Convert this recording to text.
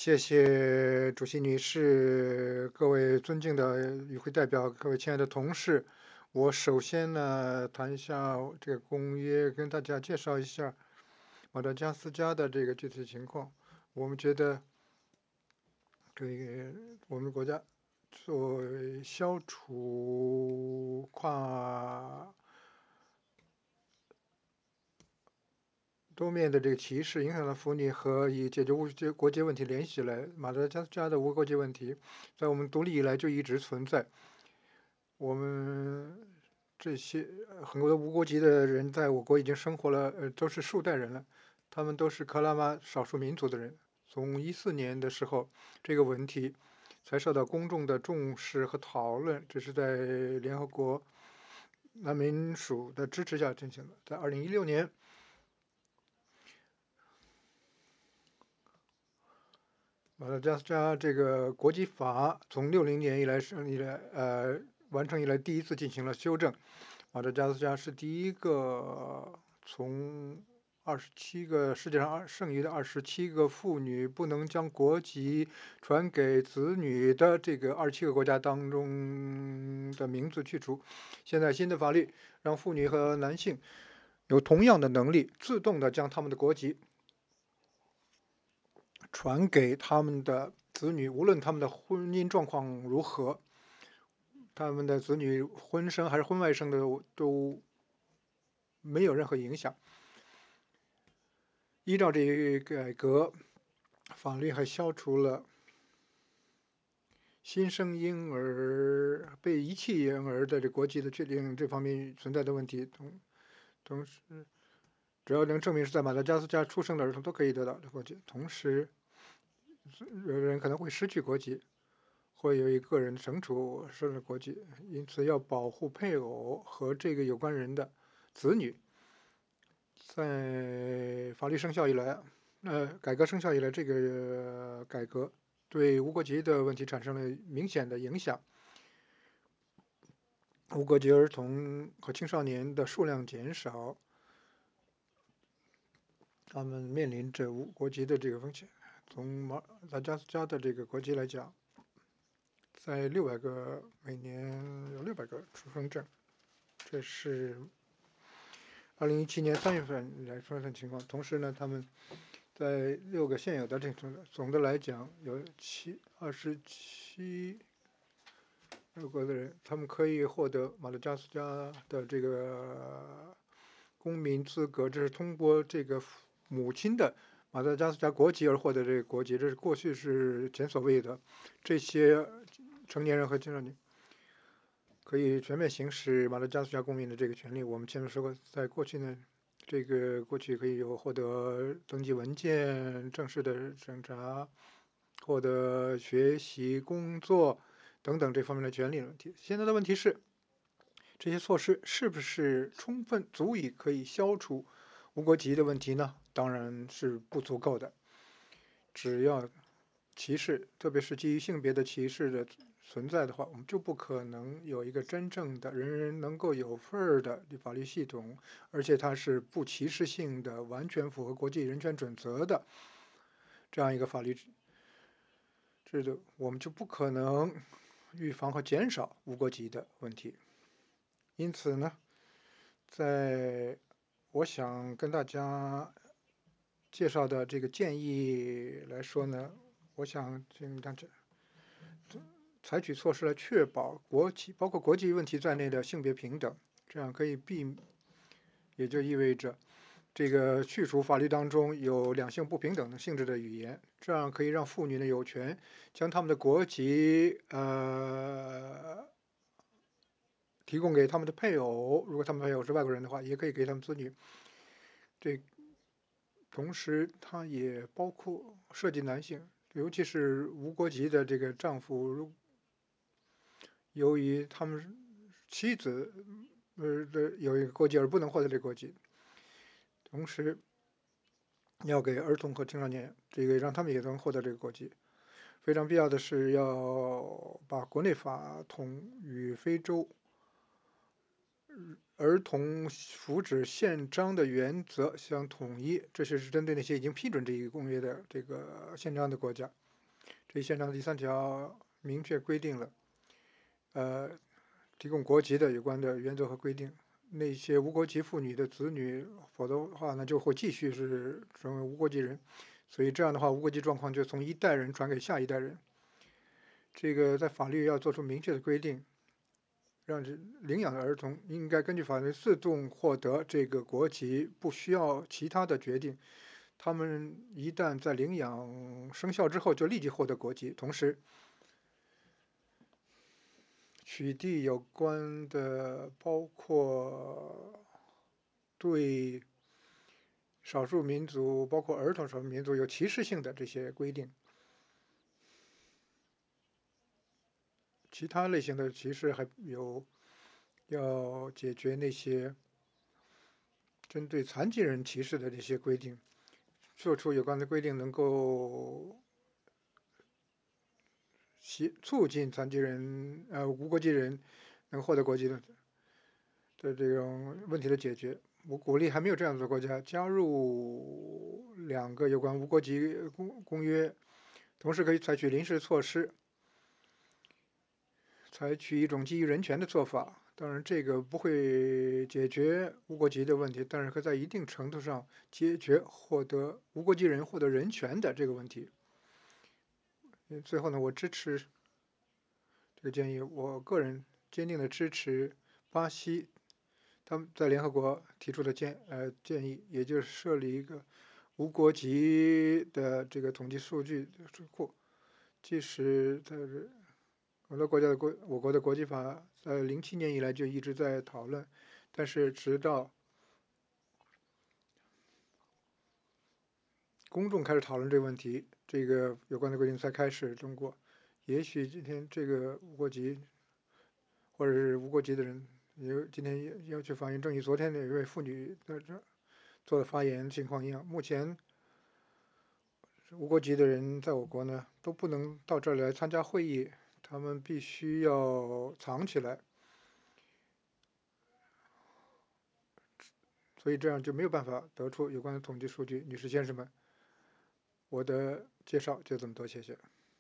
谢谢主席女士，各位尊敬的与会代表，各位亲爱的同事。我首先呢，谈一下这个公约，跟大家介绍一下马达加斯加的这个具体情况。我们觉得，这个我们国家作为消除多面的这个歧视，影响了妇女和以解决国界问题联系起来。马达加斯加的无国界问题，在我们独立以来就一直存在。我们这些很多无国籍的人在我国已经生活了，都是数代人了。他们都是克拉玛少数民族的人。从14年的时候，这个问题才受到公众的重视和讨论，这是在联合国难民署的支持下进行的。在2016年，马达加斯加这个国籍法从60年以来完成以来第一次进行了修正。马达加斯加是第一个从世界上剩余的27个妇女不能将国籍传给子女的这个27个国家当中的名字去除。现在新的法律让妇女和男性有同样的能力，自动的将他们的国籍传给他们的子女，无论他们的婚姻状况如何，他们的子女婚生还是婚外生的都没有任何影响。依照这一改革，法律还消除了新生婴儿被遗弃婴儿的这国籍的确定这方面存在的问题。同时，只要能证明是在马达加斯加出生的儿童都可以得到这国籍。同时，有人可能会失去国籍，会有一个人惩处失去国籍，因此要保护配偶和这个有关人的子女。在法律生效以来，改革生效以来，这个改革对无国籍的问题产生了明显的影响。无国籍儿童和青少年的数量减少，他们面临着无国籍的这个风险。从马达加斯加的这个国籍来讲，在每年有600个出生证，这是2017年3月份来说的情况。同时呢，他们在6个现有的这种，总的来讲有27国的人，他们可以获得马达加斯加的这个公民资格，这是通过这个母亲的马达加斯加国籍而获得这个国籍，这是过去是前所未有的。这些成年人和青少年可以全面行使马达加斯加公民的这个权利。我们前面说过，在过去呢，过去可以有获得登记文件正式的审查，获得学习、工作等等这方面的权利问题。现在的问题是，这些措施是不是充分足以可以消除无国籍的问题呢？当然是不足够的。只要歧视，特别是基于性别的歧视的存在的话，我们就不可能有一个真正的人人能够有份儿的法律系统，而且它是不歧视性的，完全符合国际人权准则的这样一个法律制度，我们就不可能预防和减少无国籍的问题。因此呢，我想跟大家介绍的这个建议来说呢，我想采取措施来确保包括国际问题在内的性别平等，这样可以也就意味着这个去除法律当中有两性不平等的性质的语言，这样可以让妇女呢有权将他们的国籍提供给他们的配偶，如果他们配偶是外国人的话，也可以给他们子女。同时，它也包括涉及男性，尤其是无国籍的这个丈夫，由于他们妻子有一个国籍而不能获得这个国籍，同时要给儿童和青少年让他们也能获得这个国籍。非常必要的是要把国内法统与非洲儿童福祉宪章的原则相统一，这是针对那些已经批准这一公约的这个宪章的国家。 这一宪章的第3条明确规定了，提供国籍的有关的原则和规定。那些无国籍妇女的子女，否则的话呢，就会继续是成为无国籍人。所以这样的话，无国籍状况就从一代人传给下一代人。这个在法律要做出明确的规定，让领养的儿童应该根据法律自动获得这个国籍，不需要其他的决定。他们一旦在领养生效之后，就立即获得国籍。同时，取缔有关的包括对少数民族，包括儿童少数民族有歧视性的这些规定。其他类型的歧视还有要解决那些针对残疾人歧视的这些规定，做出有关的规定能够促进残疾人无国籍人能获得国籍的这种问题的解决。我鼓励还没有这样子的国家加入2个有关无国籍公约，同时可以采取临时措施，采取一种基于人权的做法。当然，这个不会解决无国籍的问题，但是可在一定程度上解决获得无国籍人获得人权的这个问题。最后呢，我支持这个建议。我个人坚定的支持巴西他们在联合国提出的建议，也就是设立一个无国籍的这个统计数据库。即使在很多国家的我国的国际法在07年以来就一直在讨论，但是直到公众开始讨论这个问题，这个有关的规定才开始通过。也许今天这个无国籍或者是无国籍的人，今天要去反映正与昨天的一位妇女在这做的发言情况一样。目前无国籍的人在我国呢都不能到这儿来参加会议，他们必须要藏起来，所以这样就没有办法得出有关的统计数据。女士先生们，我的介绍就这么多，谢谢。